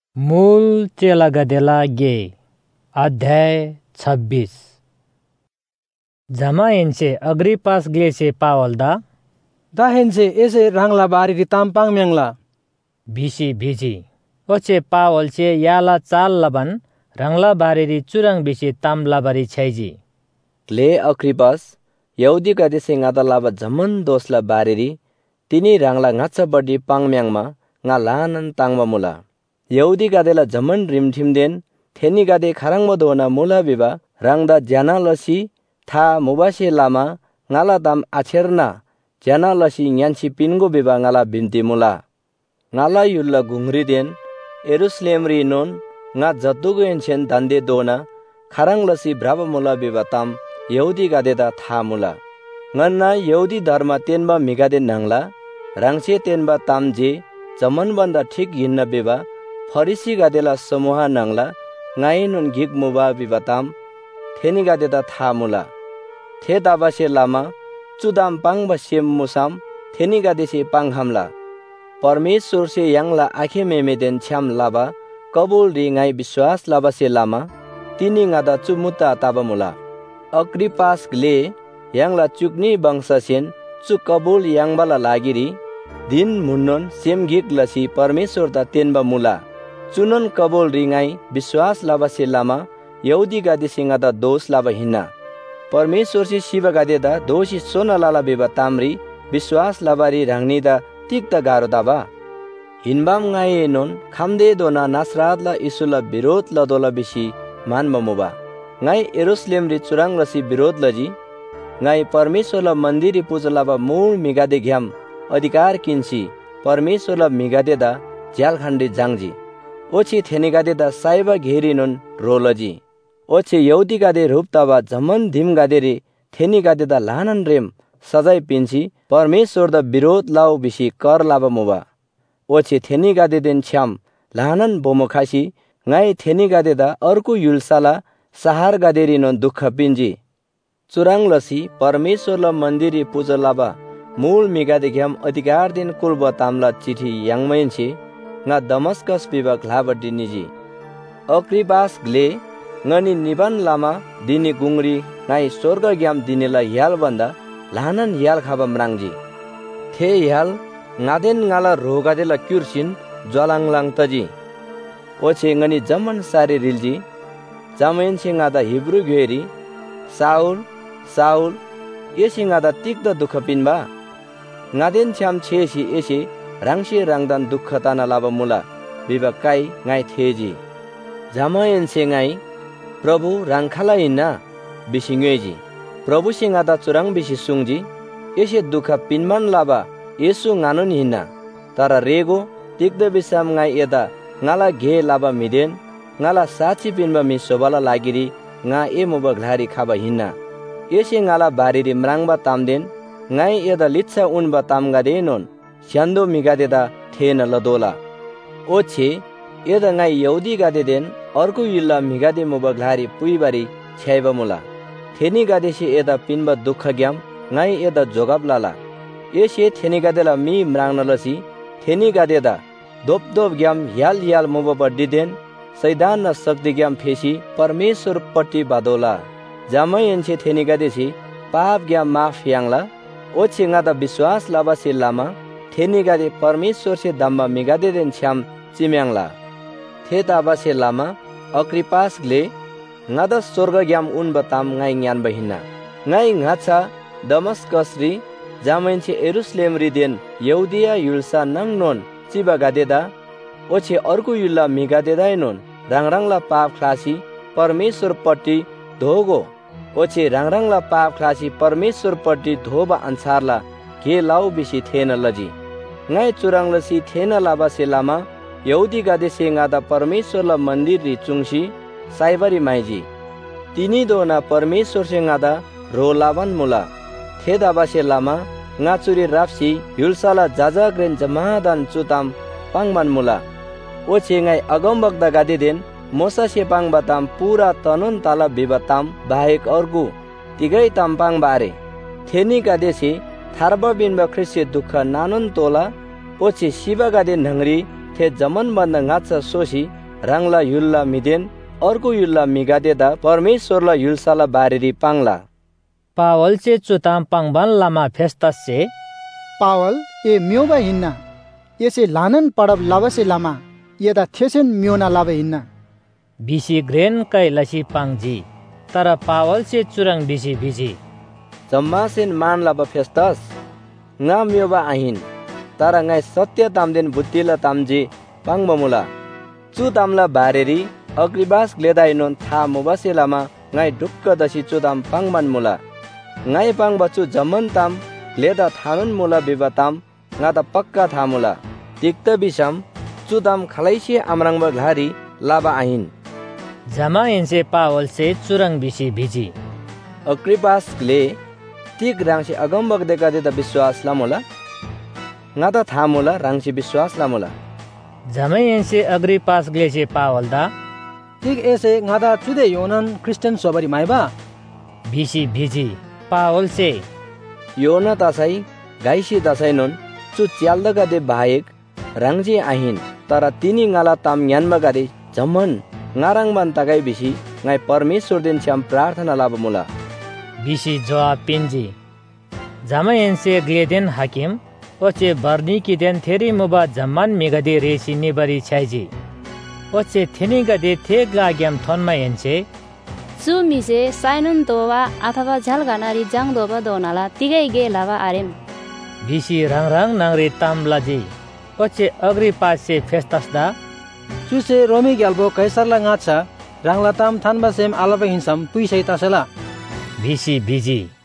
मूल चेला गदेला गे अध्याय 26 जमा एनसे अग्रिपास ग्लेसे पावलदा दा हेनसे एसे रांला बारी रिताम पांग म्यांगला भिसी भिजी ओचे पावलचे याला चाल लबन रंगला बारी चुरंग भिसी ताम लाबारी छैजी ले अग्रिपास यहुदी गदेसे ngada laba zaman dosla bariri tini rangla ngacha badi pangmyangma nga lanan tangma mula यहुदी गादेला जमन रिमठिमदेन थेनी गादे खारंगमा दोना मुला बिबा रांगदा ज्याना लसी था मुबासे लामा ngala दाम आछेरना ज्याना लसी न्यानसी पिनगो बिबा ngala बिन्ती मुला ngala युल्ला गुंगरी देन एरुसलेम री नोन nga जत्तुगो एनसेन दान्दे दोना खारंग लसी ब्राबा मुला बिबा ताम यहुदी गादेदा था मुला ngana यहुदी धर्म तेनबा मिगादे नांगला रांगसे तेनबा ताम जे जमन बन्दा ठीक हिन्न बिबा फरिसी गादेला समूह Nangla ngai nun gig muba bibatam theni gadeda tha mula the dabase lama chudam pangba sem musam theni gadese panghamla परमेश्वर से यांगला आखे मेमेदेन छ्याम लाबा कबुल रि ngai विश्वास लाबा से लामा तिनी ngada चुमुता ताबा मुला अग्रिपास ग्ले यांगला चुकनी वंशसेन चु कबुल यांगबाला लागिरी दिन मुन्नन सेम गिग लसी परमेश्वर दा तेनबा मुला चुनन कबोल रिंगाई विश्वास लाबा से लामा यहुदी गादे सिंगादा दोष लाबा हिन्ना परमेश्वर से शिव गादे दा दोषी सोना लाला बेबा तामरी विश्वास लाबारी रांगनीदा तिक्ता गारो दाबा हिनबाम ngai नोन खामदे दोना नासरातला इसुला विरोध लदोला बिसी मानबा मुबा ngai एरुसलेम रि चुरांग लसी विरोध लजी ngai परमेश्वरला मन्दिरी पूजलाबा मूल मिगादे घ्याम अधिकार किन्सी परमेश्वरला मिगादे दा ज्याल खण्डी जांगजी ओछि थेनी गादे दा साइबा घेरी नोन रोलजी ओछि यहुदी गादे रूपताबा जमन धिम गादे रे थेनी गादे दा लानन रेम सजाय पिन्सी परमेश्वर दा विरोध लाउ बिसी कर लाबा मुबा ओछि थेनी गादे देन छ्याम लानन बोमखासी ngai थेनी गादे दा अर्को युलसाला सहार गादे रे नोन दुख पिन्जी चुरांग लसी परमेश्वरला मन्दिरी पूजा लाबा मूल मिगादे घ्याम अधिकार दिन कुलबा तामला चिठी यांगमैनछि nga Damascus bibak labadi niji अग्रिपास ग्ले ngani niban lama dini gungri ngai sorga gyam dinila yal banda lahanan yal khaba mrangji the yal ngaden ngala roga dela kyursin jwalanglang taji oche ngani zaman sari rilji jamen singa da hebru geri saul yesinga da tikda dukha pinba ngaden cham chesi esi रांगसे रांगदान दुखता न लाबा मुला बिबाकाई ngai थेजी जामायन से ngai प्रभु रांखाला इन्ना बिसिंगेजी प्रभु सिंगादा चुरांग बिसि सुंगजी एसे दुखा पिनमान लाबा येसु nganon हिन्ना तारा रेगो तिक्द बिसाम ngai एदा ngala घे लाबा मिदेन ngala साची पिनबा मि सोबाला लागिरी nga ए मोबा घलारी खाबा हिन्ना एसे ngala बारिरी म्रांगबा तामदेन ngai एदा लिच्छा उनबा तामगा देनोन स्यान्दो मिगादेदा थेन लदोला ओछे एदा ngai यहुदी गादे देन अर्को युल्ला मिगादे मोबगलारी पुइबारी छ्याइबा मुला थेनी गादेसे एदा पिनबा दुख ग्याम ngai एदा जोगाब लाला एसे थेनी गादेला मि म्रांगनलसी थेनी गादेदा दोप ग्याम याल मोबा बड्डीदेन सैदान न शक्ति ग्याम फेसी परमेश्वर पट्टी बादोला जामै एनसे थेनी गादेसी पाप ग्याम माफ यांगला ओछे ngada विश्वास लाबा से लामा थेनी गादे परमेश्वर से दम्बा मिगादे देन छ्याम चिम्यांगला थे ताबा से लामा अग्रिपास ग्ले ngada स्वर्ग ग्याम उन बताम ngai ज्ञान बहिना ngai ngacha दमस्कस रि जामैनसे एरुसलेम रि देन यहुदिया युल्सा नंग नोन चिबा गादेदा ओछे अर्को युल्ला मिगादेदा नोन रांगरांगला पाप खासी परमेश्वर पट्टी धोगो ओछे रांगरांगला पाप खासी परमेश्वर पट्टी धोबा अनुसारला के लाउ बिसी थेन लजी ngai चुरांग लसी थेन लाबा से लामा यहुदी गादे से ngada परमेश्वरला मन्दिर रि चुंगसी साइबारी माइजी तिनी दोना परमेश्वर से ngada रो लाबन मुला थे दाबा से लामा ngaचुरी राप्सी युलसाला जाजा ग्रेन जमादान चुताम पांगबान मुला ओछे ngai अगम बगदा गादे देन मोसा से पांगबाताम पूरा तनन ताला बिबाताम बाहेक अर्गु तिगै ताम पांग बारे थेनी गादे से थारबा बिनबा ख्रिस्टे दुख नानन तोला ओछि शिवा गादे नंगरी थे जमन बन्द ngacha सोसी राङला युल्ला मिदेन अर्को युल्ला मिगादेदा परमेश्वरला युल्साला बारेरी पाङला पावलचे चुताम पाङबान लामा फेस्तासचे पावल ए म्योबा हिन्ना एसे लानन पडब लावसे लामा यदा थेसेन म्योना लावे हिन्ना बिसी ग्रेन कैलसी पाङजी तर पावलचे चुरङ बिसी बिजी जम्मासेन मान लाबा फेस्तास nga myoba ahin tara ngai satya tamden buttila tamji pangbamuला chu tamla bareri अग्रिबास ग्लेदाइनोन था मोबासेलामा ngai dukka dasi chu tam pangman mula ngai pangbachu zaman tam ग्लेदा थानुन मुला बिबाताम nga ta pakka thamula tikta bisam chu tam khalaisi amrangba घारी लाबा ahin जमा इनसे Paul से चुरङ BC भिजी अग्रिबास ग्ले तिक रांसी अगमबक देखा देता विश्वास लामोला ngata thamula rangsi विश्वास लामोला जमै इनसे अग्रिपास ग्लेसे पावल दा ठीक ऐसे ngada चुदे योनन क्रिस्चियन सबरी माइबा बिसी भिजी पावल से योना तासाई गाइसी तासाइनोन चु च्याल्दगा दे बाहेक रांजी आहिन तर तिनी ngala tam ज्ञानमा गरे जमन ngarangban tagai bisi ngai परमेश्वर दिन श्याम प्रार्थना लाबमुला बिसी जवाब पिन्जी जमा इनसे ग्लेदेन हाकिम ओचे बर्नी की देन थेरी मुबा जम्मान मिगदे रेसी निबरी छाइजी ओचे थेनी गदे थे गाग्याम थोनमा इनसे सुमिसे साइनन दोवा अथवा झलगानारी जाङ दोबा दोनाला तिगै गे लावा आरेम बिसी रंग नांगरे तामलाजी ओचे अग्री पास से फेस्तासदा चुसे रोमी ग्याल्बो कैसरला ngacha ranglatam thanba sem alaba hinsam puisai tasela बिसी बिजी